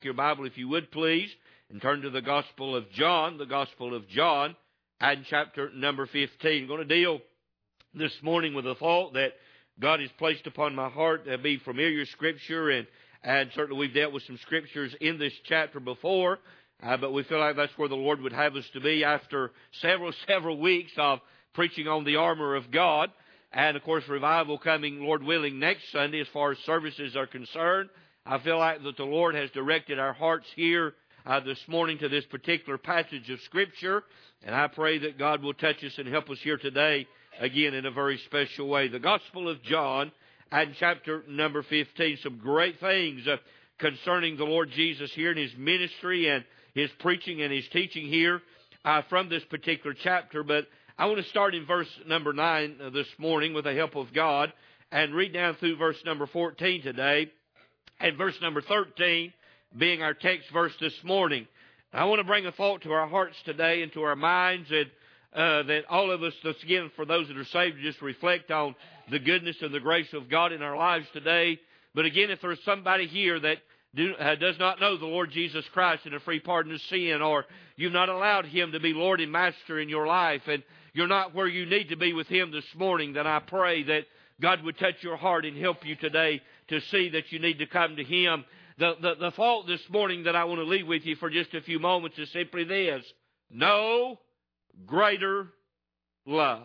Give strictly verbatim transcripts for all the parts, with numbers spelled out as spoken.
Your Bible, if you would please, and turn to the Gospel of John, the Gospel of John, and chapter number fifteen. I'm going to deal this morning with a thought that God has placed upon my heart to be familiar Scripture, and, and certainly we've dealt with some Scriptures in this chapter before, uh, but we feel like that's where the Lord would have us to be after several, several weeks of preaching on the armor of God, and of course revival coming, Lord willing, next Sunday as far as services are concerned. I feel like that the Lord has directed our hearts here uh, this morning to this particular passage of Scripture, and I pray that God will touch us and help us here today, again, in a very special way. The Gospel of John and chapter number fifteen, some great things uh, concerning the Lord Jesus here and His ministry and His preaching and His teaching here uh, from this particular chapter. But I want to start in verse number nine uh, this morning with the help of God and read down through verse number fourteen today, and verse number thirteen being our text verse this morning. I want to bring a thought to our hearts today and to our minds, and uh, that all of us, that's again for those that are saved, just reflect on the goodness and the grace of God in our lives today. But again, if there's somebody here that do, uh, does not know the Lord Jesus Christ and a free pardon of sin, or you've not allowed Him to be Lord and Master in your life, and you're not where you need to be with Him this morning, then I pray that God would touch your heart and help you today to see that you need to come to Him. The, the, the thought this morning that I want to leave with you for just a few moments is simply this: no greater love.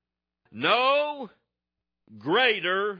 No greater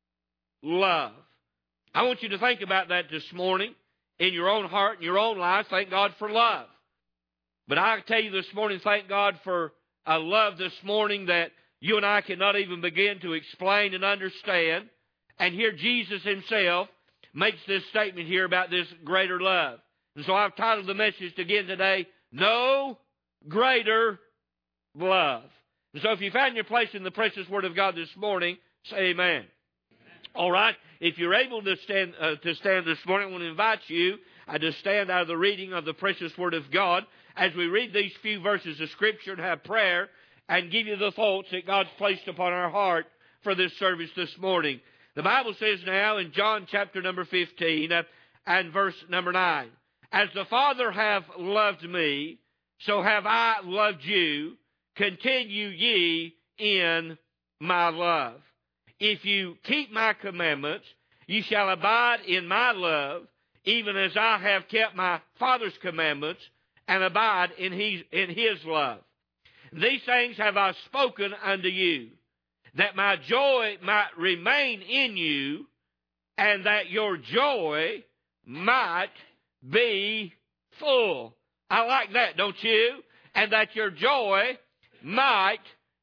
love. I want you to think about that this morning in your own heart and your own life. Thank God for love. But I tell you this morning, thank God for a love this morning that you and I cannot even begin to explain and understand. And here Jesus Himself makes this statement here about this greater love. And so I've titled the message again today, No Greater Love. And so if you found your place in the precious Word of God this morning, say amen. Amen. All right. If you're able to stand uh, to stand this morning, I want to invite you uh, to stand out of the reading of the precious Word of God as we read these few verses of Scripture and have prayer and give you the thoughts that God's placed upon our heart for this service this morning. The Bible says now in John chapter number fifteen uh, and verse number nine, As the Father hath loved me, so have I loved you. Continue ye in my love. If you keep my commandments, ye shall abide in my love, even as I have kept my Father's commandments and abide in his, in his love. These things have I spoken unto you, that my joy might remain in you, and that your joy might be full. I like that, don't you? And that your joy might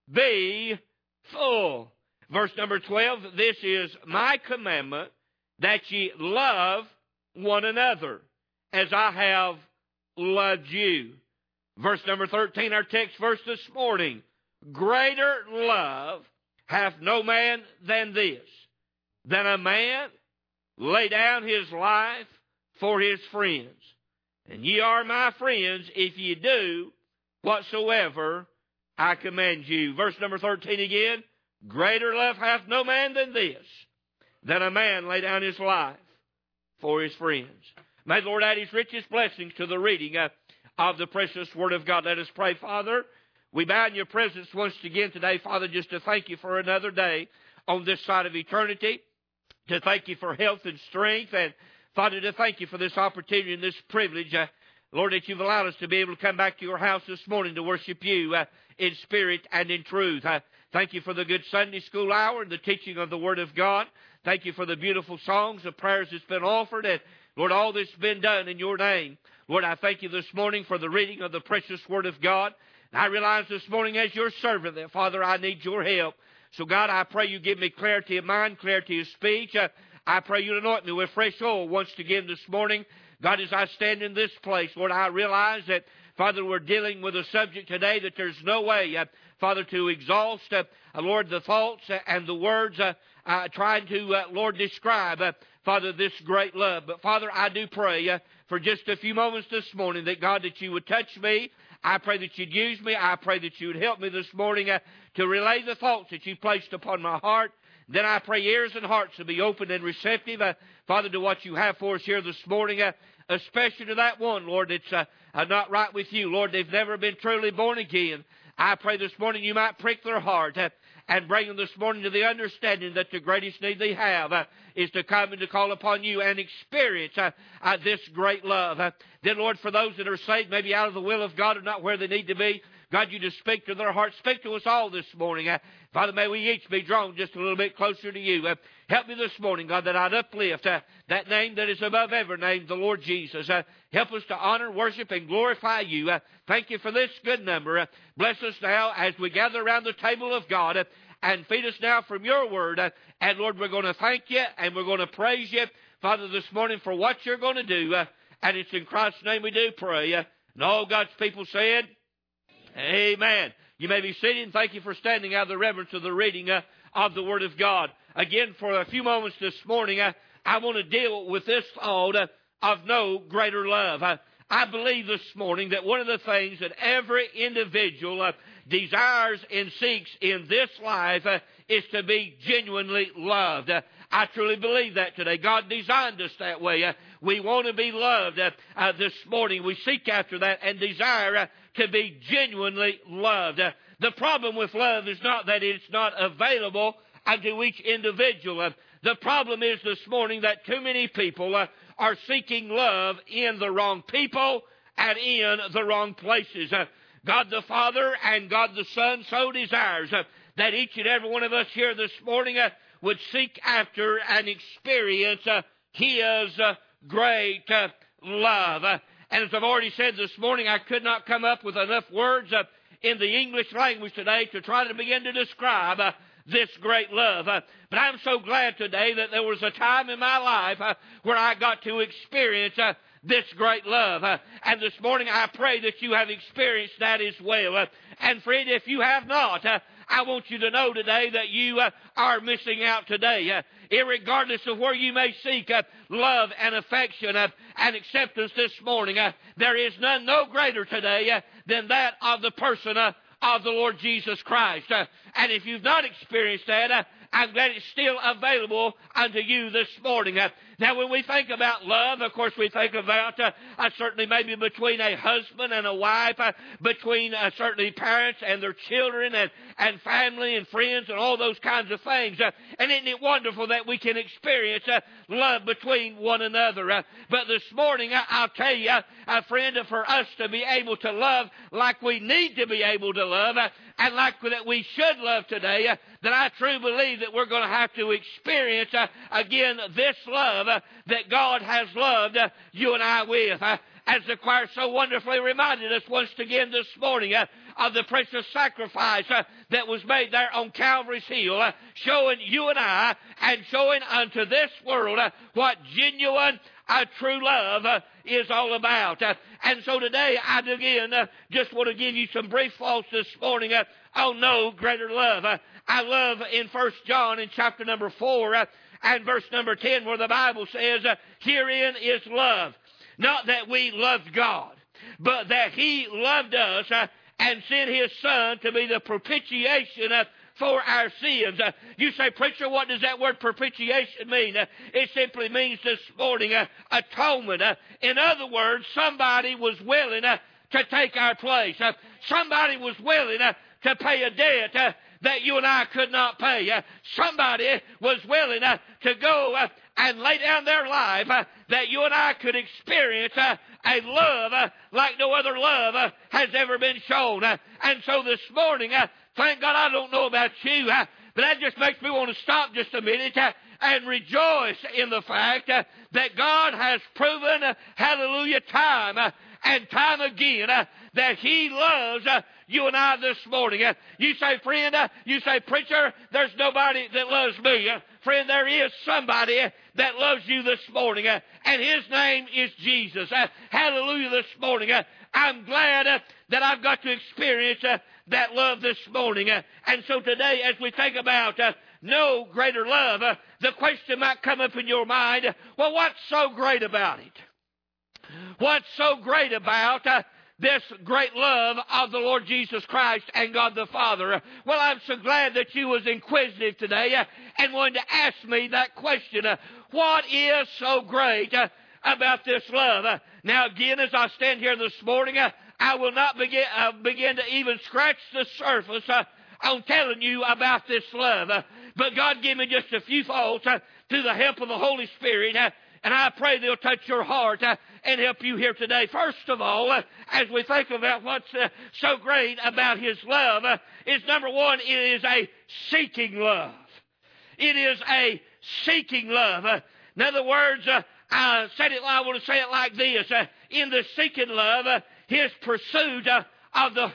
be full. Verse number twelve, this is my commandment, that ye love one another, as I have loved you. Verse number thirteen, our text verse this morning, Greater love hath no man than this, than a man lay down his life for his friends. And ye are my friends if ye do whatsoever I command you. Verse number thirteen again, Greater love hath no man than this, than a man lay down his life for his friends. May the Lord add His richest blessings to the reading of, of the precious Word of God. Let us pray. Father, we bow in your presence once again today, Father, just to thank you for another day on this side of eternity, to thank you for health and strength, and Father, to thank you for this opportunity and this privilege, uh, Lord, that you've allowed us to be able to come back to your house this morning to worship you uh, in spirit and in truth. Uh, thank you for the good Sunday school hour and the teaching of the Word of God. Thank you for the beautiful songs, the prayers that's been offered, and Lord, all this has been done in your name. Lord, I thank you this morning for the reading of the precious Word of God. I realize this morning as your servant that, Father, I need your help. So, God, I pray you give me clarity of mind, clarity of speech. Uh, I pray you anoint me with fresh oil once again this morning. God, as I stand in this place, Lord, I realize that, Father, we're dealing with a subject today that there's no way, uh, Father, to exhaust, uh, Lord, the thoughts and the words uh, uh, trying to, uh, Lord, describe, uh, Father, this great love. But, Father, I do pray uh, for just a few moments this morning that, God, that you would touch me. I pray that you'd use me. I pray that you would help me this morning uh, to relay the thoughts that you've placed upon my heart. Then I pray ears and hearts to be open and receptive, uh, Father, to what you have for us here this morning. Uh, especially to that one, Lord, that's uh, uh, not right with you. Lord, they've never been truly born again. I pray this morning you might prick their heart uh, and bring them this morning to the understanding that the greatest need they have uh, is to come and to call upon you and experience uh, uh, this great love. Uh, then, Lord, for those that are saved, maybe out of the will of God and not where they need to be, God, you just speak to their hearts. Speak to us all this morning. Uh, Father, may we each be drawn just a little bit closer to you. Uh, help me this morning, God, that I'd uplift uh, that name that is above every name, the Lord Jesus. Uh, help us to honor, worship, and glorify you. Uh, thank you for this good number. Uh, bless us now as we gather around the table of God uh, and feed us now from your word. Uh, and, Lord, we're going to thank you and we're going to praise you, Father, this morning for what you're going to do. Uh, and it's in Christ's name we do pray. Uh, and all God's people said, amen. You may be seated, and thank you for standing out of the reverence of the reading uh, of the Word of God. Again, for a few moments this morning, uh, I want to deal with this thought uh, of no greater love. Uh, I believe this morning that one of the things that every individual uh, desires and seeks in this life uh, is to be genuinely loved. Uh, I truly believe that today. God designed us that way. Uh, we want to be loved uh, uh, this morning. We seek after that and desire uh, to be genuinely loved. Uh, the problem with love is not that it's not available unto each individual. Uh, the problem is this morning that too many people uh, are seeking love in the wrong people and in the wrong places. Uh, God the Father and God the Son so desires uh, that each and every one of us here this morning uh, would seek after and experience uh, His uh, great uh, love. Uh, and as I've already said this morning, I could not come up with enough words uh, in the English language today to try to begin to describe uh, this great love. Uh, but I'm so glad today that there was a time in my life uh, where I got to experience uh, this great love. Uh, and this morning I pray that you have experienced that as well. Uh, and friend, if you have not, uh, I want you to know today that you uh, are missing out today. Uh, irregardless of where you may seek uh, love and affection uh, and acceptance this morning, uh, there is none no greater today uh, than that of the person uh, of the Lord Jesus Christ. Uh, and if you've not experienced that, uh, I'm glad it's still available unto you this morning. Uh, now, when we think about love, of course, we think about uh, uh, certainly maybe between a husband and a wife, uh, between uh, certainly parents and their children, and, and family and friends and all those kinds of things. Uh, and isn't it wonderful that we can experience uh, love between one another? Uh, but this morning, uh, I'll tell you, uh, friend, uh, for us to be able to love like we need to be able to love, uh, and like that we should love today, uh, that I truly believe that we're going to have to experience uh, again this love uh, that God has loved uh, you and I with. Uh, as the choir so wonderfully reminded us once again this morning uh, of the precious sacrifice uh, that was made there on Calvary's Hill, uh, showing you and I and showing unto this world uh, what genuine uh, true love uh, is all about. Uh, and so today I again uh, just want to give you some brief thoughts this morning uh, on no greater love. Uh, I love in First John in chapter number four uh, and verse number ten where the Bible says, uh, herein is love, not that we loved God, but that He loved us uh, and sent His Son to be the propitiation uh, for our sins. Uh, you say, preacher, what does that word propitiation mean? Uh, it simply means this morning uh, atonement. Uh, in other words, somebody was willing uh, to take our place. Uh, somebody was willing uh, to pay a debt uh, that you and I could not pay. Uh, somebody was willing uh, to go uh, and lay down their life uh, that you and I could experience uh, a love uh, like no other love uh, has ever been shown. Uh, and so this morning, uh, thank God, I don't know about you, uh, but that just makes me want to stop just a minute uh, and rejoice in the fact uh, that God has proven, uh, hallelujah, time uh, and time again uh, that He loves uh, you and I this morning. Uh, you say, friend, uh, you say, preacher, there's nobody that loves me. Uh, friend, there is somebody uh, that loves you this morning, uh, and His name is Jesus. Uh, hallelujah this morning. Uh, I'm glad uh, that I've got to experience uh, that love this morning. Uh, and so today, as we think about uh, no greater love, uh, the question might come up in your mind, uh, well, what's so great about it? What's so great about uh, this great love of the Lord Jesus Christ and God the Father? Well, I'm so glad that you was inquisitive today uh, and wanted to ask me that question. Uh, what is so great uh, about this love. Uh, now again, as I stand here this morning, uh, I will not begin, uh, begin to even scratch the surface uh, on telling you about this love. Uh, but God give me just a few thoughts uh, through the help of the Holy Spirit. Uh, and I pray they'll touch your heart uh, and help you here today. First of all, uh, as we think about what's uh, so great about His love, uh, is number one, it is a seeking love. It is a seeking love. Uh, in other words, uh, I said it. I want to say it like this: uh, in the seeking love, uh, His pursuit uh, of the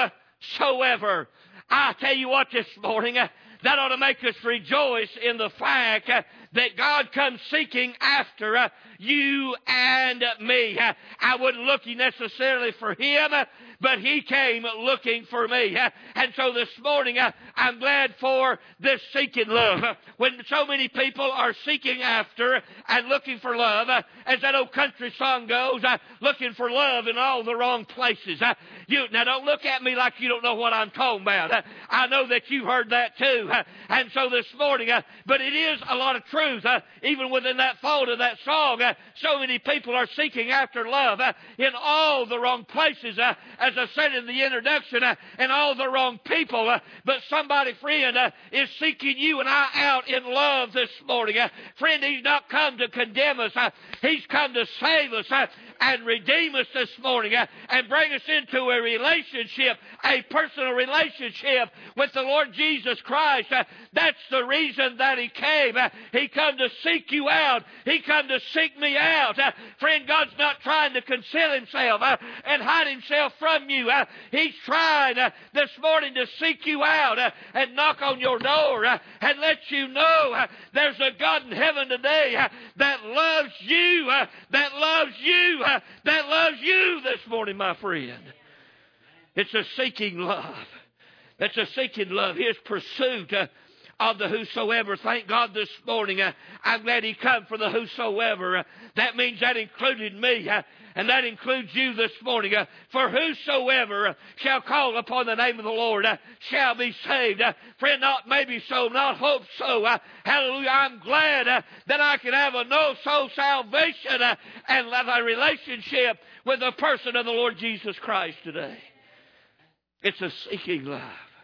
whosoever. I tell you what, this morning, uh, that ought to make us rejoice in the fact uh, that God comes seeking after uh, you and me. Uh, I wasn't looking necessarily for Him, uh, but He came looking for me. Uh, and so this morning, uh, I'm glad for this seeking love. Uh, when so many people are seeking after and looking for love, uh, as that old country song goes, uh, looking for love in all the wrong places. Uh, you, now, don't look at me like you don't know what I'm talking about. Uh, I know that you've heard that too. Uh, and so this morning, uh, but it is a lot of truth, uh, even within that thought of that song. Uh, so many people are seeking after love uh, in all the wrong places, uh, as I said in the introduction, uh, and all the wrong people. Uh, but somebody, friend, uh, is seeking you and I out in love this morning. Uh, friend, He's not come to condemn us. Uh, he's come to save us uh, and redeem us this morning uh, and bring us into a relationship, a personal relationship with the Lord Jesus Christ. Uh, that's the reason that He came. Uh, he come to seek you out. He come to seek me out. Uh, friend, God's not trying to conceal Himself uh, and hide Himself from you. Uh, he's trying uh, this morning to seek you out uh, and knock on your door uh, and let you know uh, there's a God in heaven today uh, that loves you, uh, that loves you, uh, that loves you this morning, my friend. It's a seeking love. It's a seeking love. His pursuit uh, of the whosoever. Thank God this morning. Uh, I'm glad He come for the whosoever. Uh, that means that included me. Uh, and that includes you this morning. Uh, for whosoever uh, shall call upon the name of the Lord uh, shall be saved. Uh, friend, not maybe so, not hope so. Uh, hallelujah. I'm glad uh, that I can have a no-soul salvation uh, and have a relationship with the person of the Lord Jesus Christ today. It's a seeking love.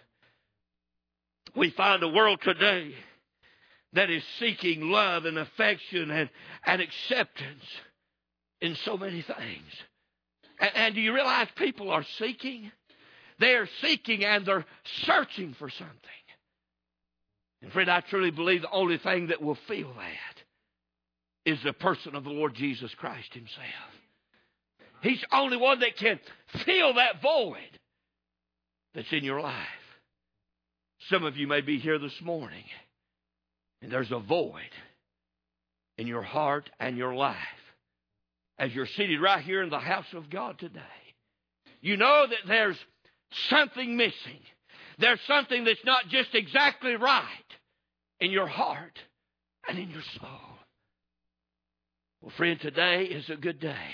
We find a world today that is seeking love and affection and, and acceptance in so many things. And, and do you realize people are seeking? They are seeking and they're searching for something. And friend, I truly believe the only thing that will fill that is the person of the Lord Jesus Christ Himself. He's the only one that can fill that void that's in your life. Some of you may be here this morning, and there's a void in your heart and your life. As you're seated right here in the house of God today, you know that there's something missing. There's something that's not just exactly right in your heart and in your soul. Well, friend, today is a good day.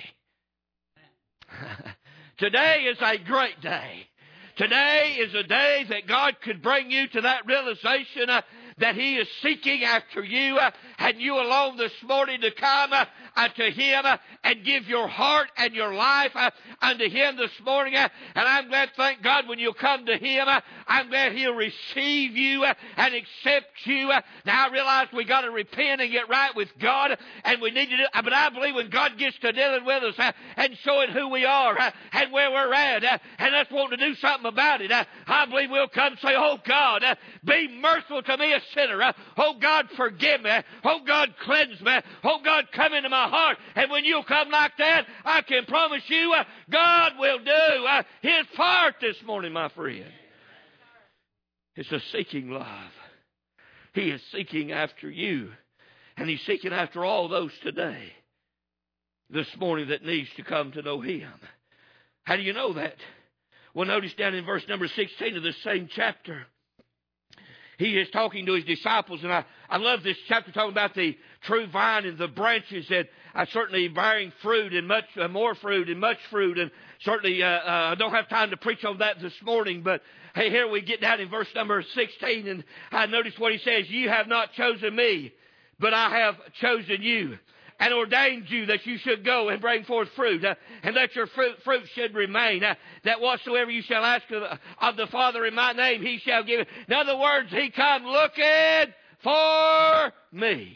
Today is a great day. Today is a day that God could bring you to that realization uh, that He is seeking after you uh, and you alone this morning to come uh, unto Him uh, and give your heart and your life uh, unto Him this morning. Uh, and I'm glad, thank God, when you come to Him, uh, I'm glad He'll receive you uh, and accept you. Uh, now I realize we got to repent and get right with God, and we need to do. But I believe when God gets to dealing with us uh, and showing who we are uh, and where we're at, uh, and us wanting to do something about it, uh, I believe we'll come and say, "Oh God, uh, be merciful to me, a sinner. Uh, oh God, forgive me. Oh God, cleanse me. Oh God, come into my heart." And when you come like that, I can promise you, uh, God will do uh, His part this morning, my friend. It's a seeking love. He is seeking after you, and He's seeking after all those today, this morning, that needs to come to know Him. How do you know that? Well, notice down in verse number sixteen of this same chapter, He is talking to His disciples, and I, I love this chapter talking about the true vine and the branches that are certainly bearing fruit and much uh, more fruit and much fruit. And certainly uh, uh, I don't have time to preach on that this morning, but hey, here we get down in verse number sixteen, and I notice what He says: "You have not chosen me, but I have chosen you and ordained you that you should go and bring forth fruit, uh, and that your fruit, fruit should remain, uh, that whatsoever you shall ask of the, of the Father in my name, he shall give it. In other words, he come looking for me.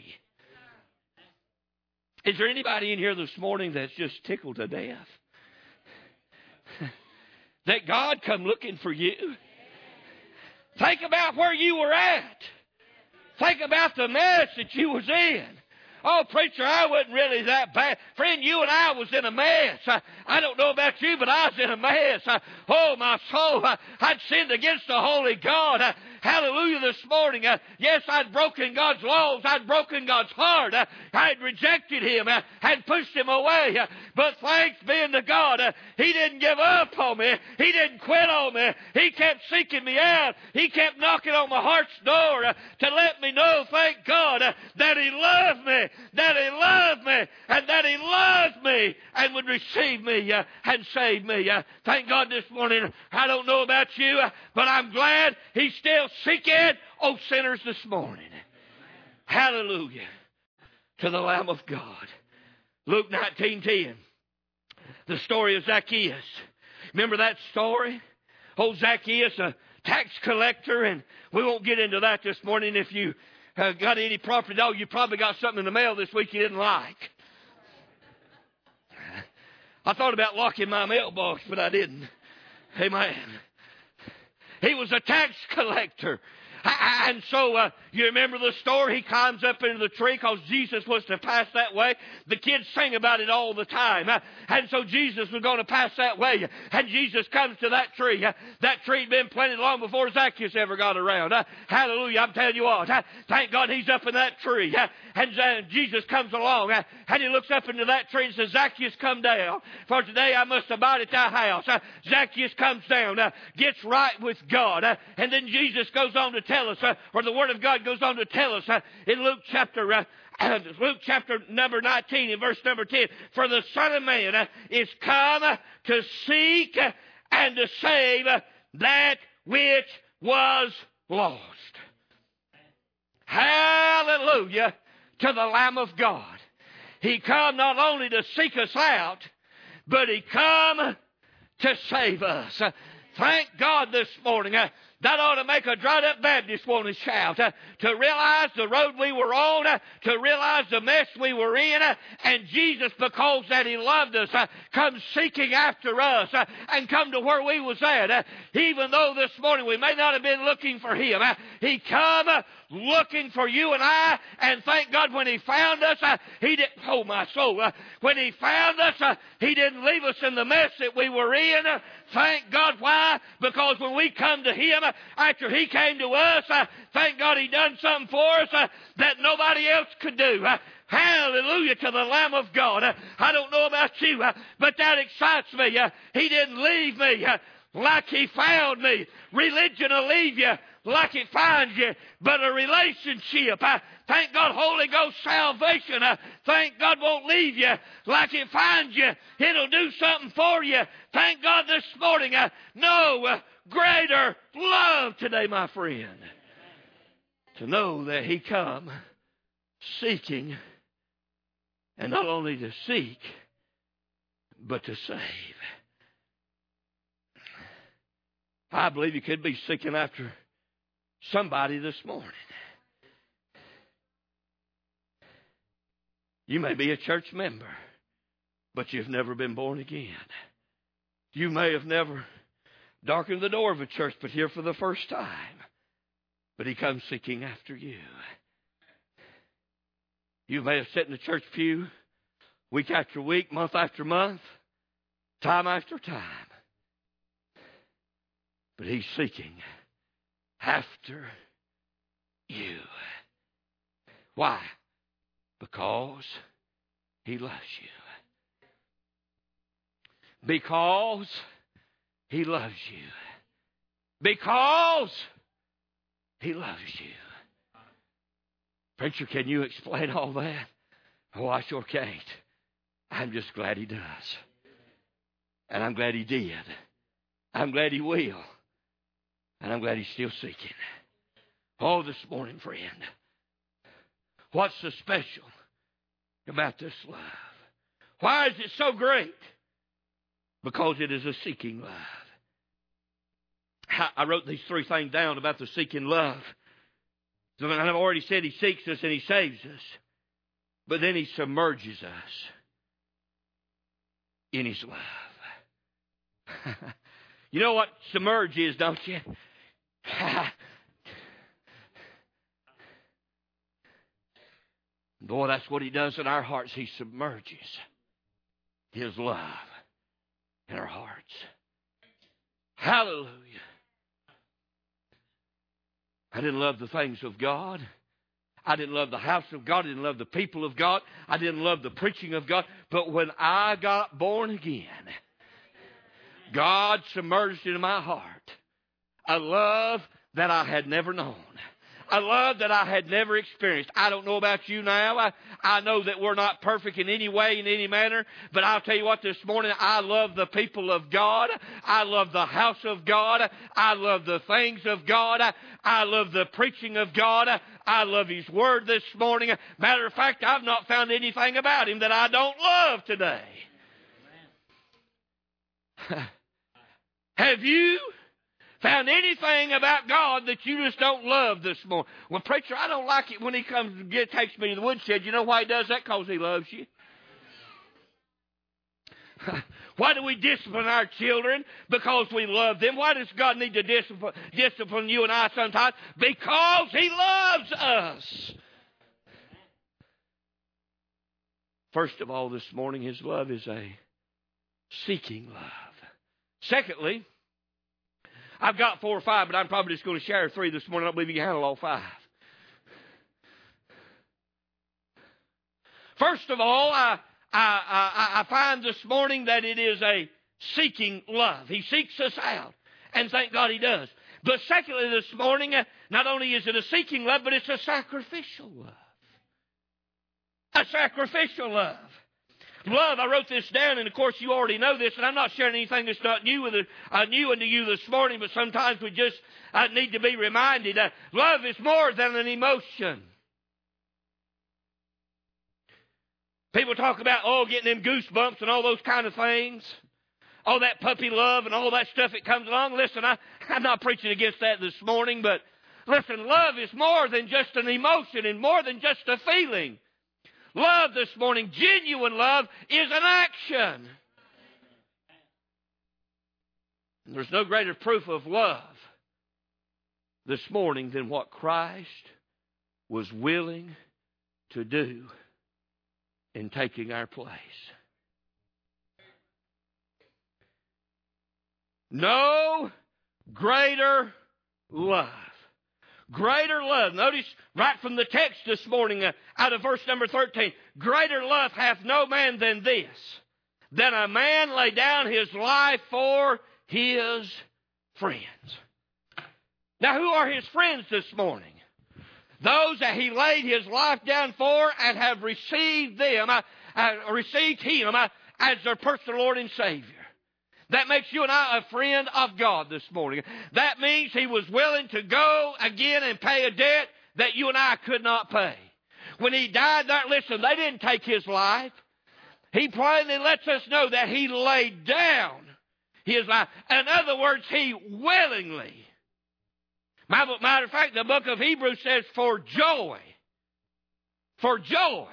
Is there anybody in here this morning that's just tickled to death? That God come looking for you? Think about where you were at. Think about the mess that you was in. Oh, preacher, I wasn't really that bad. Friend, you and I was in a mess. I, I don't know about you, but I was in a mess. I, oh, my soul, I, I'd sinned against the holy God. I, hallelujah, this morning. Uh, yes, I'd broken God's laws. I'd broken God's heart. Uh, I'd rejected Him. I had pushed Him away. Uh, but thanks be to God, uh, He didn't give up on me. He didn't quit on me. He kept seeking me out. He kept knocking on my heart's door uh, to let me know, thank God, uh, that He loved me, that He loved me, and that He loved me and would receive me uh, and save me. Uh, thank God this morning. I don't know about you, uh, but I'm glad He's still seeking, oh sinners, this morning. Hallelujah to the Lamb of God. Luke nineteen ten. The story of Zacchaeus. Remember that story? Old Zacchaeus, a tax collector, and we won't get into that this morning. If you uh, got any property, oh, you probably got something in the mail this week you didn't like. I thought about locking my mailbox, but I didn't. Amen. He was a tax collector. And so, uh, you remember the story? He climbs up into the tree because Jesus was to pass that way. The kids sing about it all the time. Uh, and so Jesus was going to pass that way. And Jesus comes to that tree. Uh, that tree had been planted long before Zacchaeus ever got around. Uh, hallelujah. I'm telling you what. Uh, thank God he's up in that tree. Uh, and uh, Jesus comes along. Uh, and he looks up into that tree and says, Zacchaeus, come down. For today I must abide at thy house. Uh, Zacchaeus comes down. Uh, gets right with God. Uh, and then Jesus goes on to tell Tell us, uh, or the Word of God goes on to tell us uh, in Luke chapter uh, Luke chapter number nineteen, in verse number ten, for the Son of Man uh, is come uh, to seek uh, and to save uh, that which was lost. Hallelujah to the Lamb of God. He come not only to seek us out, but He come to save us. Uh, thank God this morning. Uh, That ought to make a dried-up Baptist want to shout, uh, to realize the road we were on, uh, to realize the mess we were in, uh, and Jesus, because that He loved us, uh, come seeking after us uh, and come to where we was at. Uh, even though this morning we may not have been looking for Him, uh, He come uh, looking for you and I, and thank God when He found us, uh, He didn't, oh my soul, uh, when He found us, uh, He didn't leave us in the mess that we were in. Uh, thank God. Why? Because when we come to Him, uh, after He came to us, uh, thank God He done something for us uh, that nobody else could do. Uh, Hallelujah to the Lamb of God. Uh, I don't know about you, uh, but that excites me. Uh, he didn't leave me uh, like He found me. Religion will leave you like it finds you, but a relationship, uh, thank God, Holy Ghost salvation, uh, thank God won't leave you like it finds you. It'll do something for you. Thank God this morning, uh, no uh, greater love today, my friend, to know that He come seeking, and not only to seek, but to save. I believe He could be seeking after somebody this morning. You may be a church member, but you've never been born again. You may have never darkened the door of a church, but here for the first time. But He comes seeking after you. You may have sat in the church pew week after week, month after month, time after time. But He's seeking after you. Why? Because He loves you. Because He loves you. Because He loves you. Preacher, can you explain all that? Oh, I sure can't. I'm just glad He does. And I'm glad He did. I'm glad He will. And I'm glad He's still seeking. Oh, this morning, friend, what's so special about this love. Why is it so great? Because it is a seeking love. I wrote these three things down about the seeking love. So I've already said He seeks us and He saves us. But then He submerges us in His love. You know what submerge is, don't you? Boy, that's what He does in our hearts. He submerges His love in our hearts. Hallelujah. I didn't love the things of God. I didn't love the house of God. I didn't love the people of God. I didn't love the preaching of God. But when I got born again, God submerged into my heart a love that I had never known. A love that I had never experienced. I don't know about you now. I, I know that we're not perfect in any way, in any manner. But I'll tell you what, this morning, I love the people of God. I love the house of God. I love the things of God. I love the preaching of God. I love His Word this morning. Matter of fact, I've not found anything about Him that I don't love today. Have you found anything about God that you just don't love this morning? Well, preacher, I don't like it when He comes and get, takes me to the woodshed. You know why He does that? Because He loves you. Why do we discipline our children? Because we love them. Why does God need to discipline, discipline you and I sometimes? Because He loves us. First of all, this morning, His love is a seeking love. Secondly, I've got four or five, but I'm probably just going to share three this morning. I don't believe you can handle all five. First of all, I, I, I, I find this morning that it is a seeking love. He seeks us out, and thank God He does. But secondly, this morning, not only is it a seeking love, but it's a sacrificial love. A sacrificial love. Love, I wrote this down, and of course you already know this, and I'm not sharing anything that's not new with it, uh, new unto you this morning, but sometimes we just uh, need to be reminded. Uh, love is more than an emotion. People talk about, oh, getting them goosebumps and all those kind of things. All that puppy love and all that stuff that comes along. Listen, I, I'm not preaching against that this morning, but listen, love is more than just an emotion and more than just a feeling. Love this morning, genuine love, is an action. And there's no greater proof of love this morning than what Christ was willing to do in taking our place. No greater love. Greater love. Notice right from the text this morning, uh, out of verse number thirteen. Greater love hath no man than this, that a man lay down his life for his friends. Now, who are his friends this morning? Those that he laid his life down for and have received them, uh, uh, received him uh, as their personal Lord and Savior. That makes you and I a friend of God this morning. That means He was willing to go again and pay a debt that you and I could not pay. When He died there, listen, they didn't take His life. He plainly lets us know that He laid down His life. In other words, He willingly. Matter of fact, the book of Hebrews says, for joy, for joy,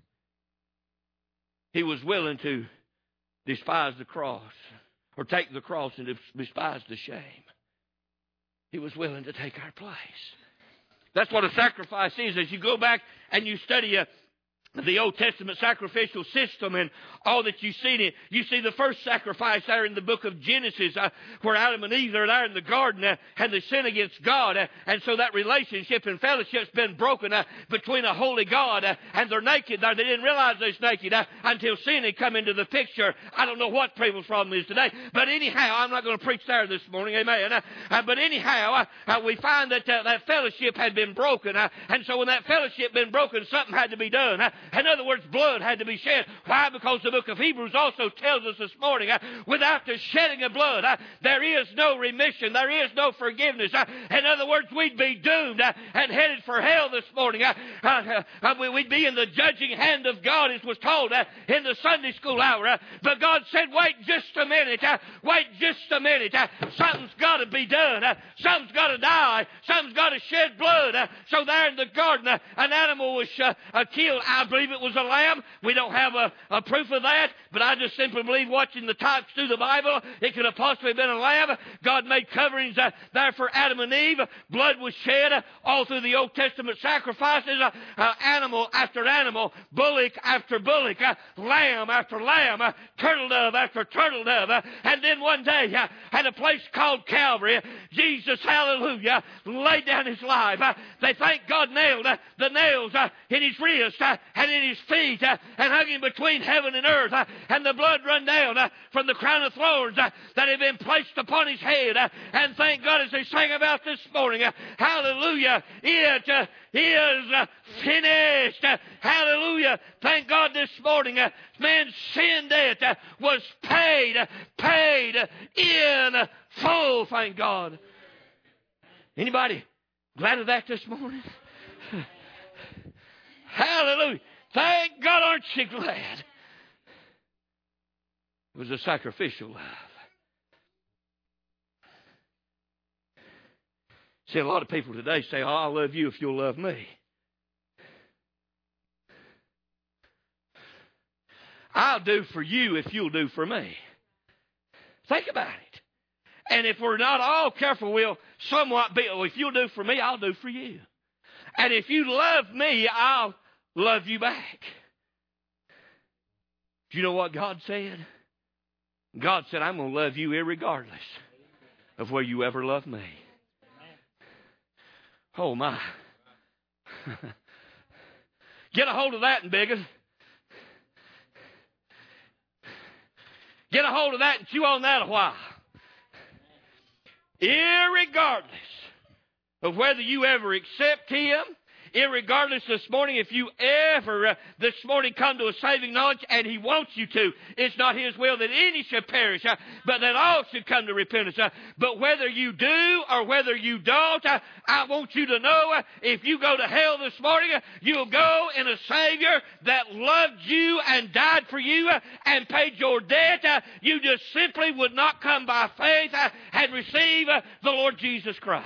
He was willing to despise the cross. Or take the cross and despise the shame. He was willing to take our place. That's what a sacrifice is. As you go back and you study a, the Old Testament sacrificial system and all that you see in it, you see the first sacrifice there in the book of Genesis, uh, where Adam and Eve are there in the garden uh, and they sin against God. Uh, and so that relationship and fellowship's been broken uh, between a holy God uh, and they're naked there. They didn't realize they was naked uh, until sin had come into the picture. I don't know what people's problem is today, but anyhow, I'm not going to preach there this morning, amen. Uh, uh, but anyhow, uh, uh, we find that uh, that fellowship had been broken. Uh, and so when that fellowship had been broken, something had to be done. Uh, In other words, blood had to be shed. Why? Because the book of Hebrews also tells us this morning, uh, without the shedding of blood, uh, there is no remission. There is no forgiveness. Uh, in other words, we'd be doomed uh, and headed for hell this morning. Uh, uh, uh, we'd be in the judging hand of God, as was told uh, in the Sunday school hour. Uh, but God said, wait just a minute. Uh, wait just a minute. Uh, something's got to be done. Uh, something's got to die. Something's got to shed blood. Uh, so there in the garden, uh, an animal was uh, uh, killed. I believe it was a lamb. We don't have a, a proof of that, but I just simply believe, watching the types through the Bible, it could have possibly been a lamb. God made coverings uh, there for Adam and Eve. Blood was shed uh, all through the Old Testament sacrifices. Uh, uh, animal after animal, bullock after bullock, uh, lamb after lamb, uh, turtle dove after turtle dove. Uh, and then one day, uh, at a place called Calvary, uh, Jesus, hallelujah, laid down His life. Uh, they thank God nailed uh, the nails uh, in His wrist uh, and in His feet uh, and hung Him between heaven and earth. Uh, and the blood run down uh, from the crown of thorns uh, that had been placed upon His head. Uh, and thank God, as they sang about this morning, uh, hallelujah, it uh, is uh, finished. Uh, hallelujah. Thank God this morning, uh, man's sin debt uh, was paid, uh, paid in full. Thank God. Anybody glad of that this morning? Hallelujah. Thank God, aren't you glad? It was a sacrificial love. See, a lot of people today say, oh, I'll love you if you'll love me. I'll do for you if you'll do for me. Think about it. And if we're not all careful, we'll somewhat be, well, if you'll do for me, I'll do for you. And if you love me, I'll love you back. Do you know what God said? God said, I'm going to love you irregardless of whether you ever love me. Oh, my. Get a hold of that and bigger. Get a hold of that and chew on that a while. Irregardless of whether you ever accept Him, irregardless this morning if you ever uh, this morning come to a saving knowledge, and He wants you to. It's not His will that any should perish, uh, but that all should come to repentance. Uh, but whether you do or whether you don't, uh, I want you to know, uh, if you go to hell this morning, uh, you'll go in a Savior that loved you and died for you uh, and paid your debt. Uh, you just simply would not come by faith uh, and receive uh, the Lord Jesus Christ.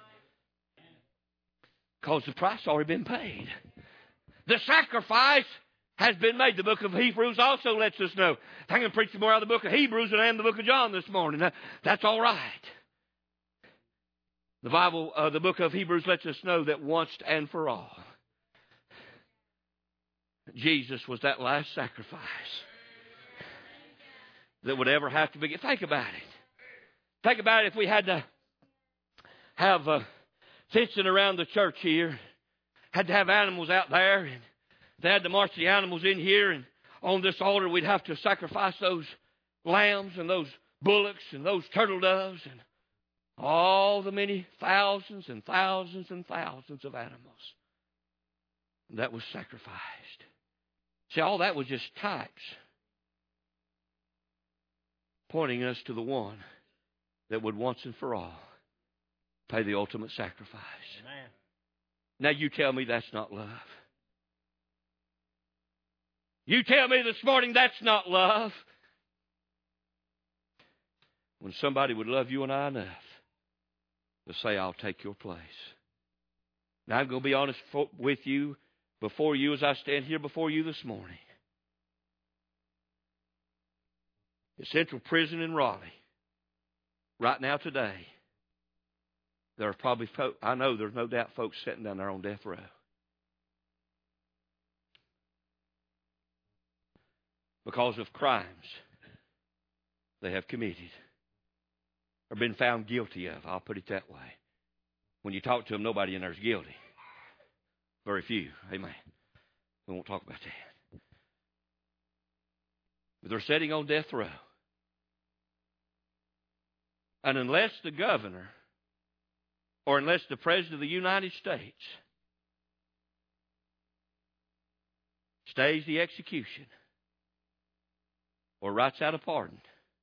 Because the price has already been paid. The sacrifice has been made. The book of Hebrews also lets us know. I can preach more out of the book of Hebrews than I am the book of John this morning. That's all right. The Bible, uh, the book of Hebrews lets us know that once and for all, Jesus was that last sacrifice that would ever have to be. Think about it. Think about it if we had to have a fencing around the church here, had to have animals out there, and they had to march the animals in here, and on this altar we'd have to sacrifice those lambs and those bullocks and those turtle doves and all the many thousands and thousands and thousands of animals that was sacrificed. See, all that was just types pointing us to the one that would once and for all pay the ultimate sacrifice. Amen. Now you tell me that's not love. You tell me this morning that's not love. When somebody would love you and I enough to say, I'll take your place. Now I'm going to be honest with you before you as I stand here before you this morning. At Central Prison in Raleigh, right now today, there are probably folk, I know there's no doubt folks sitting down there on death row. Because of crimes they have committed or been found guilty of. I'll put it that way. When you talk to them, nobody in there is guilty. Very few. Amen. We won't talk about that. But they're sitting on death row. And unless the governor or unless the President of the United States stays the execution, or writes out a pardon,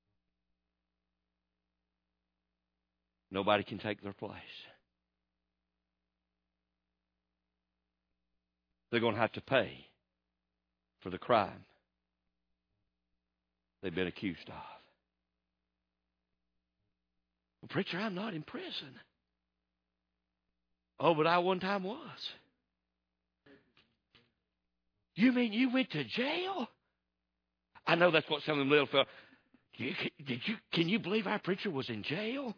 nobody can take their place. They're going to have to pay for the crime they've been accused of. Well, preacher, I'm not in prison. Oh, but I one time was. You mean you went to jail? I know that's what some of them little fellas. Did you? Can you believe our preacher was in jail?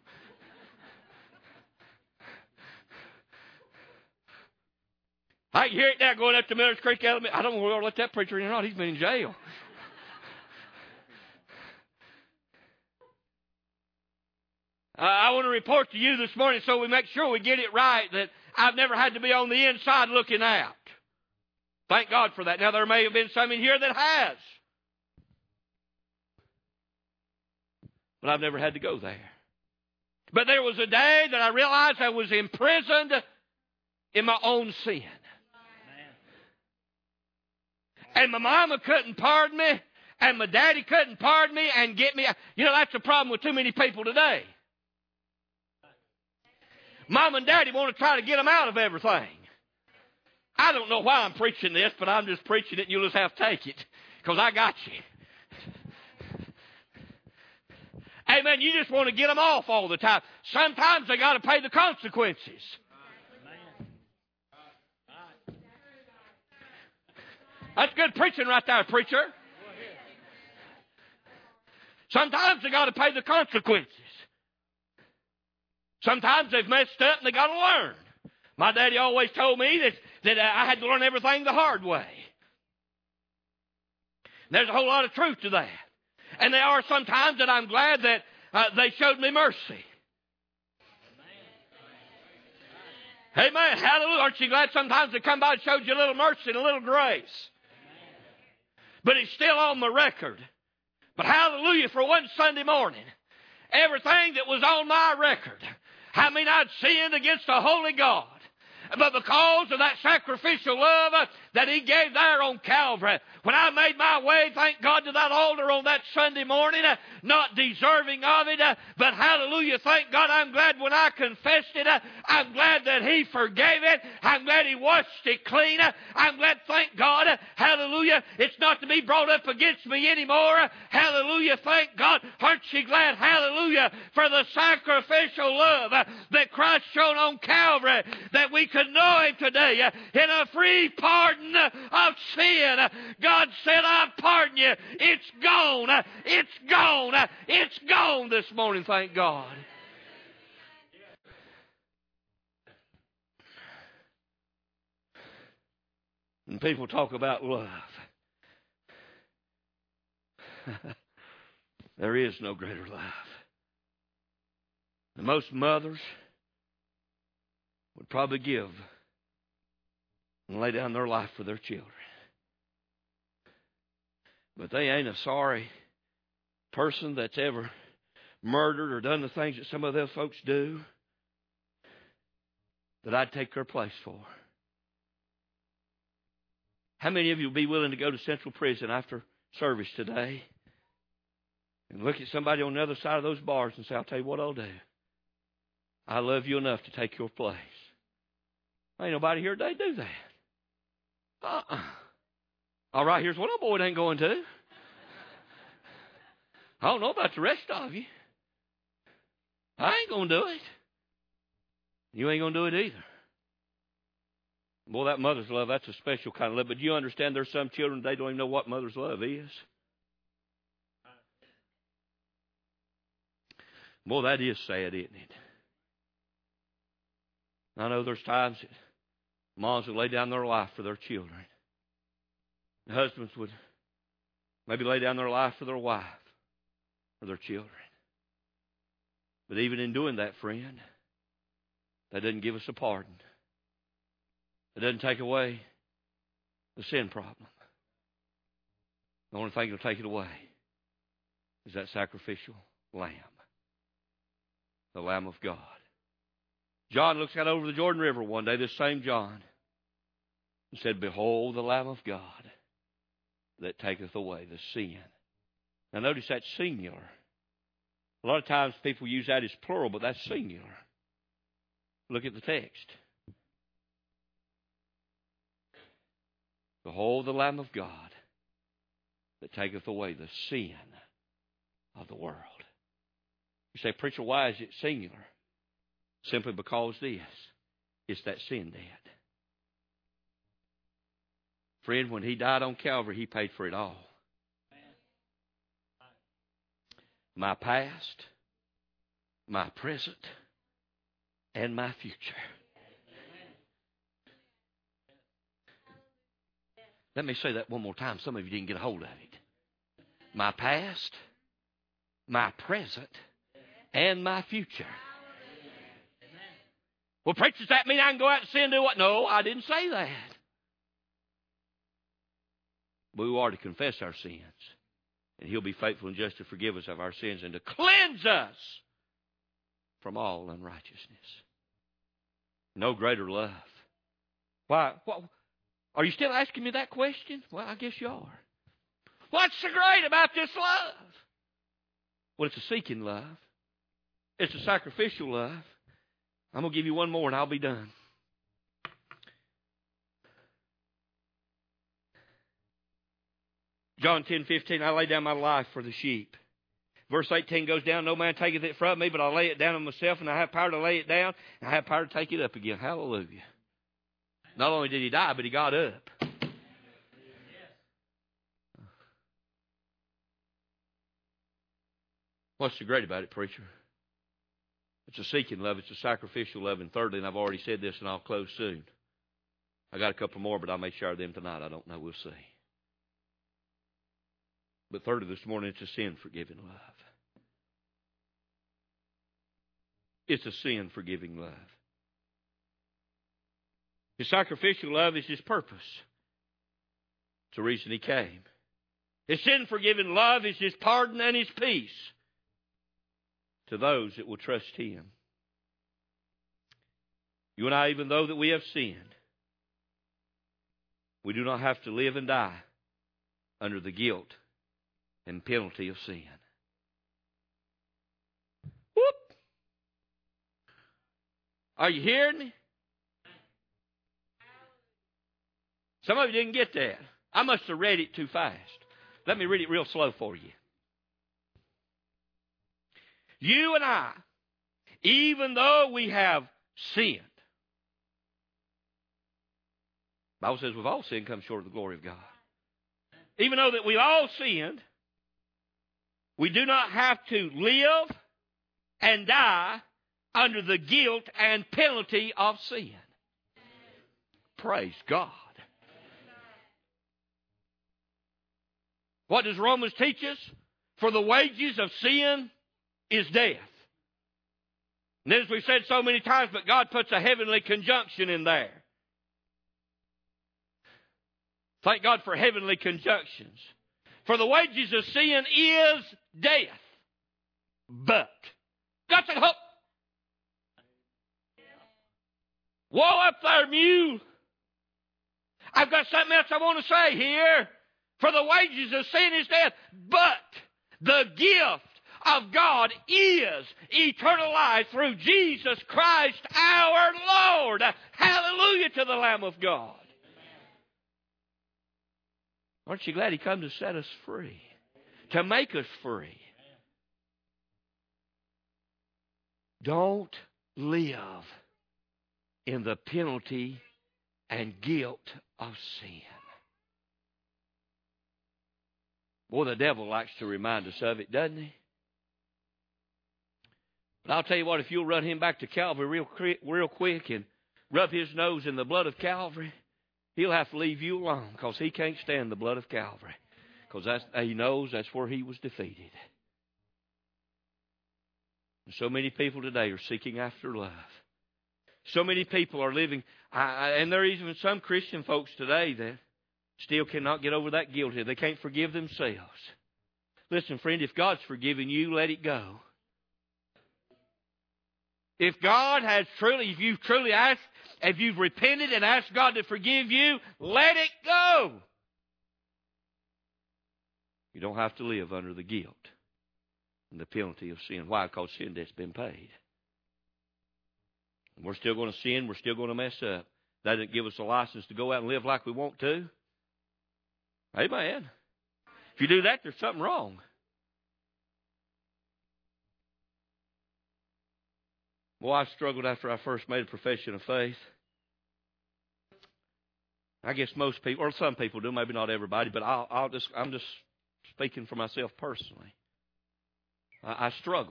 I hear it now going up to Millers Creek Elementary. I don't know whether to let that preacher in or not. He's been in jail. uh, I want to report to you this morning so we make sure we get it right that I've never had to be on the inside looking out. Thank God for that. Now, there may have been some in here that has. But I've never had to go there. But there was a day that I realized I was imprisoned in my own sin. And my mama couldn't pardon me, and my daddy couldn't pardon me and get me. You know, that's the problem with too many people today. Mom and daddy want to try to get them out of everything. I don't know why I'm preaching this, but I'm just preaching it, and you'll just have to take it, because I got you. Amen. You just want to get them off all the time. Sometimes they got to pay the consequences. That's good preaching right there, preacher. Sometimes they got to pay the consequences. Sometimes they've messed up and they got to learn. My daddy always told me that, that I had to learn everything the hard way. There's a whole lot of truth to that. And there are some times that I'm glad that uh, they showed me mercy. Amen. Hallelujah. Aren't you glad sometimes they come by and showed you a little mercy and a little grace? But it's still on the record. But hallelujah, for one Sunday morning, everything that was on my record, I mean, I'd sinned against a holy God. But because of that sacrificial love uh, that He gave there on Calvary, when I made my way, thank God, to that altar on that Sunday morning, uh, not deserving of it, uh, but hallelujah, thank God, I'm glad when I confessed it, uh, I'm glad that He forgave it, I'm glad He washed it clean, uh, I'm glad, thank God, uh, hallelujah, it's not to be brought up against me anymore, uh, hallelujah, thank God, aren't you glad, hallelujah, for the sacrificial love uh, that Christ showed on Calvary, that we could know Him today uh, in a free pardon uh, of sin. Uh, God said, I pardon you. It's gone. Uh, it's gone. Uh, it's gone this morning, thank God. And people talk about love. There is no greater love. And most mothers would probably give and lay down their life for their children. But they ain't a sorry person that's ever murdered or done the things that some of those folks do that I'd take their place for. How many of you will be willing to go to Central Prison after service today and look at somebody on the other side of those bars and say, I'll tell you what I'll do. I love you enough to take your place. Ain't nobody here today do that. Uh-uh. All right, here's what a boy ain't going to. I don't know about the rest of you. I ain't going to do it. You ain't going to do it either. Boy, that mother's love, that's a special kind of love. But you understand there's some children, they don't even know what mother's love is. Boy, that is sad, isn't it? I know there's times that moms would lay down their life for their children. The husbands would maybe lay down their life for their wife or their children. But even in doing that, friend, that doesn't give us a pardon. It doesn't take away the sin problem. The only thing that will take it away is that sacrificial lamb, the Lamb of God. John looks out over the Jordan River one day, this same John, and said, Behold the Lamb of God that taketh away the sin. Now notice that's singular. A lot of times people use that as plural, but that's singular. Look at the text. Behold the Lamb of God that taketh away the sin of the world. You say, preacher, why is it singular? Simply because this. It's that sin debt. Friend, when He died on Calvary, He paid for it all. My past, my present, and my future. Let me say that one more time. Some of you didn't get a hold of it. My past, my present, and my future. Well, preacher, does that mean I can go out and sin and do what? No, I didn't say that. We are to confess our sins. And He'll be faithful and just to forgive us of our sins and to cleanse us from all unrighteousness. No greater love. Why? What, are you still asking me that question? Well, I guess you are. What's so great about this love? Well, it's a seeking love. It's a sacrificial love. I'm going to give you one more and I'll be done. John ten fifteen, I lay down my life for the sheep. Verse eighteen goes down, no man taketh it from me, but I lay it down on myself, and I have power to lay it down, and I have power to take it up again. Hallelujah. Not only did He die, but He got up. What's so great about it, preacher? It's a seeking love. It's a sacrificial love. And thirdly, and I've already said this, and I'll close soon. I got a couple more, but I may share them tonight. I don't know. We'll see. But thirdly, this morning, it's a sin-forgiving love. It's a sin-forgiving love. His sacrificial love is His purpose. It's the reason He came. His sin-forgiving love is His pardon and His peace to those that will trust Him. You and I, even though that we have sinned, we do not have to live and die under the guilt and penalty of sin. Whoop! Are you hearing me? Some of you didn't get that. I must have read it too fast. Let me read it real slow for you. You and I, even though we have sinned, the Bible says we've all sinned, come short of the glory of God. Even though that we've all sinned, we do not have to live and die under the guilt and penalty of sin. Praise God. What does Romans teach us? For the wages of sin is death. And as we've said so many times, but God puts a heavenly conjunction in there. Thank God for heavenly conjunctions. For the wages of sin is death. But, got to hope. Whoa up there, mule. I've got something else I want to say here. For the wages of sin is death. But the gift of God is eternal life through Jesus Christ our Lord. Hallelujah to the Lamb of God. Aren't you glad He come to set us free? To make us free. Don't live in the penalty and guilt of sin. Boy, the devil likes to remind us of it, doesn't he? But I'll tell you what, if you'll run him back to Calvary real quick, real quick and rub his nose in the blood of Calvary, he'll have to leave you alone because he can't stand the blood of Calvary. Because that's, he knows that's where he was defeated. And so many people today are seeking after love. So many people are living, I, I, and there are even some Christian folks today that still cannot get over that guilt. They can't forgive themselves. Listen, friend, if God's forgiven you, let it go. If God has truly, if you've truly asked, if you've repented and asked God to forgive you, let it go. You don't have to live under the guilt and the penalty of sin. Why? Because sin debt's been paid. And we're still going to sin. We're still going to mess up. That doesn't give us a license to go out and live like we want to. Amen. If you do that, there's something wrong. Well, I struggled after I first made a profession of faith. I guess most people, or some people do, maybe not everybody, but I'll, I'll just, I'm just speaking for myself personally. I, I struggled.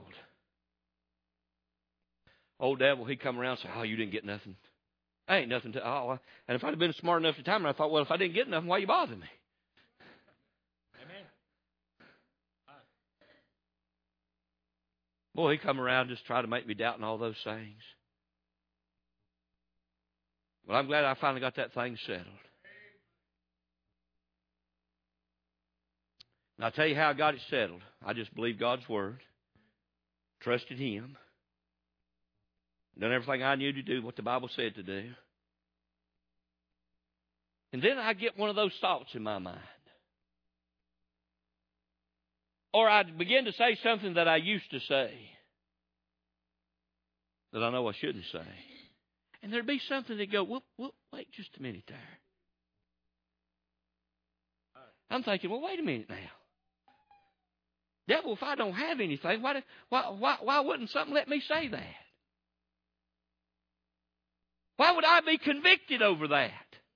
Old devil, he'd come around and say, oh, you didn't get nothing. I ain't nothing to, oh. And if I'd have been smart enough at the time, I thought, well, if I didn't get nothing, why you bother me? Amen. Boy, he'd come around and just try to make me doubt in all those things. Well, I'm glad I finally got that thing settled. And I'll tell you how I got it settled. I just believed God's Word, trusted Him, done everything I knew to do, what the Bible said to do. And then I get one of those thoughts in my mind. Or I begin to say something that I used to say that I know I shouldn't say. And there'd be something that go, whoop, whoop, wait just a minute there. I'm thinking, well, wait a minute now. Devil, if I don't have anything, why, why, why, why wouldn't something let me say that? Why would I be convicted over that?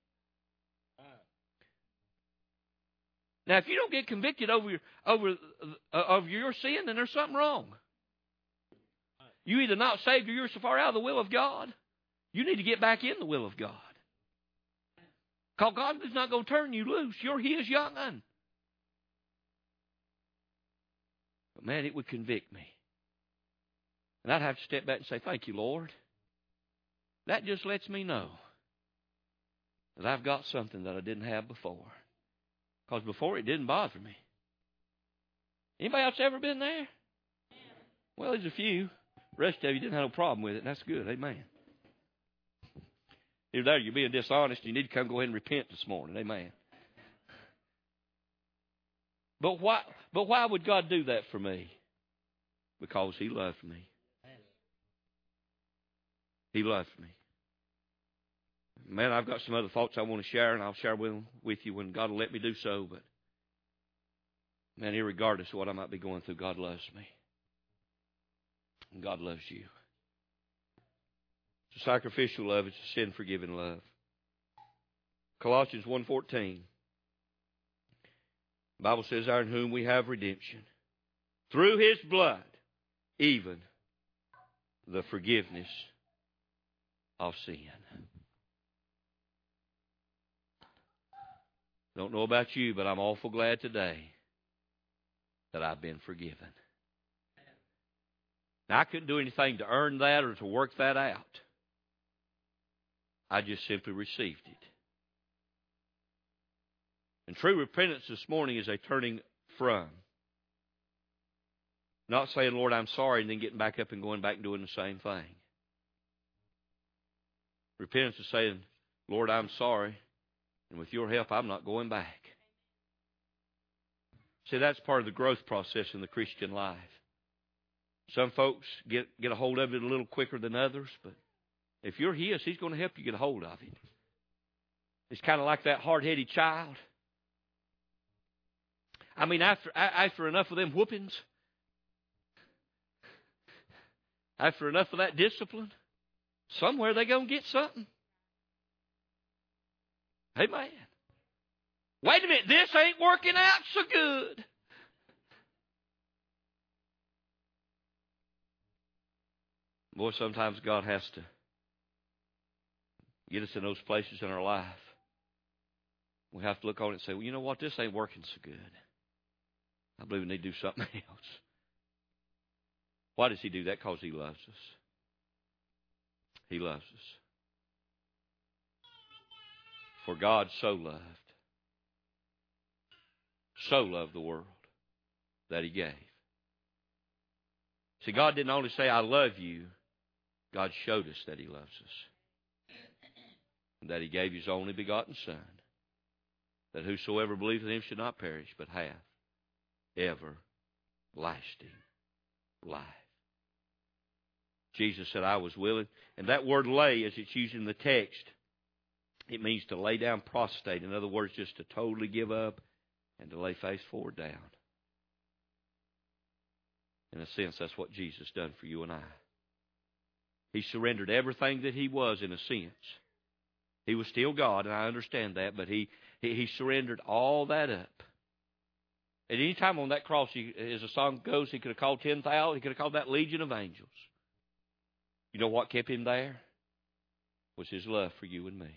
Now, if you don't get convicted over your, over, uh, over your sin, then there's something wrong. You either not saved or you're so far out of the will of God. You need to get back in the will of God. Because God is not going to turn you loose. You're His young un. But man, it would convict me. And I'd have to step back and say, thank you, Lord. That just lets me know that I've got something that I didn't have before. Because before it didn't bother me. Anybody else ever been there? Well, there's a few. The rest of you didn't have no problem with it, and that's good. Amen. You're there, you're being dishonest, you need to come go ahead and repent this morning. Amen. But why, but why would God do that for me? Because He loved me. He loved me. Man, I've got some other thoughts I want to share, and I'll share with, with you when God will let me do so. But, man, irregardless of what I might be going through, God loves me. And God loves you. It's a sacrificial love. It's a sin-forgiving love. Colossians one fourteen. The Bible says, in whom we have redemption, through His blood, even the forgiveness of sin. Don't know about you, but I'm awful glad today that I've been forgiven. Now, I couldn't do anything to earn that or to work that out. I just simply received it. And true repentance this morning is a turning from. Not saying, Lord, I'm sorry, and then getting back up and going back and doing the same thing. Repentance is saying, Lord, I'm sorry, and with your help, I'm not going back. See, that's part of the growth process in the Christian life. Some folks get, get a hold of it a little quicker than others, but if you're His, He's going to help you get a hold of it. It's kind of like that hard-headed child. I mean, after after enough of them whoopings, after enough of that discipline, somewhere they're going to get something. Amen. Wait a minute, this ain't working out so good. Boy, sometimes God has to get us in those places in our life. We have to look on it and say, well, you know what, this ain't working so good. I believe we need to do something else. Why does He do that? Because He loves us. He loves us. For God so loved, so loved the world that He gave. See, God didn't only say, I love you. God showed us that He loves us. And that He gave His only begotten Son, that whosoever believeth in Him should not perish, but have everlasting life. Jesus said, I was willing. And that word lay, as it's used in the text, it means to lay down prostrate. In other words, just to totally give up and to lay face forward down. In a sense, that's what Jesus done for you and I. He surrendered everything that He was, in a sense. He was still God, and I understand that, but He, he, he surrendered all that up. At any time on that cross, he, as the song goes, He could have called ten thousand, He could have called that legion of angels. You know what kept Him there? Was His love for you and me.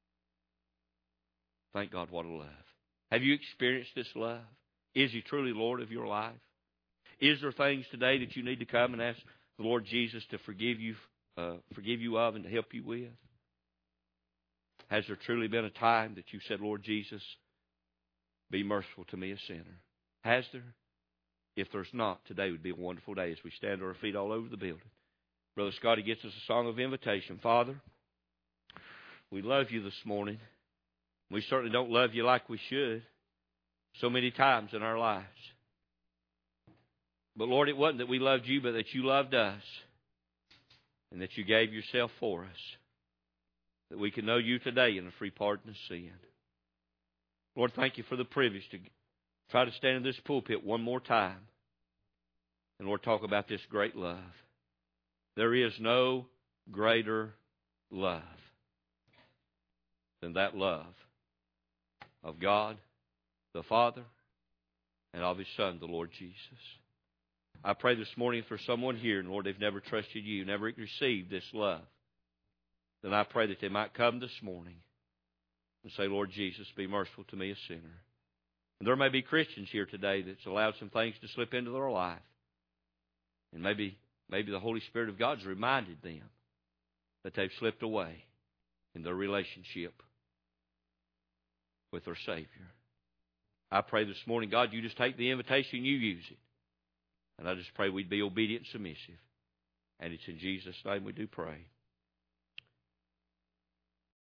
Thank God, what a love. Have you experienced this love? Is He truly Lord of your life? Is there things today that you need to come and ask the Lord Jesus to forgive you, uh, forgive you of and to help you with? Has there truly been a time that you said, Lord Jesus, be merciful to me, a sinner? Has there? If there's not, today would be a wonderful day as we stand to our feet all over the building. Brother Scotty gets us a song of invitation. Father, we love you this morning. We certainly don't love you like we should so many times in our lives. But Lord, it wasn't that we loved you, but that you loved us and that you gave yourself for us, that we can know you today in a free pardon of sin. Lord, thank you for the privilege to try to stand in this pulpit one more time and, Lord, talk about this great love. There is no greater love than that love of God, the Father, and of His Son, the Lord Jesus. I pray this morning for someone here, and Lord, they've never trusted you, never received this love. Then I pray that they might come this morning and say, Lord Jesus, be merciful to me, a sinner. And there may be Christians here today that's allowed some things to slip into their life. And maybe, maybe the Holy Spirit of God's reminded them that they've slipped away in their relationship with their Savior. I pray this morning, God, you just take the invitation, you use it. And I just pray we'd be obedient and submissive. And it's in Jesus' name we do pray.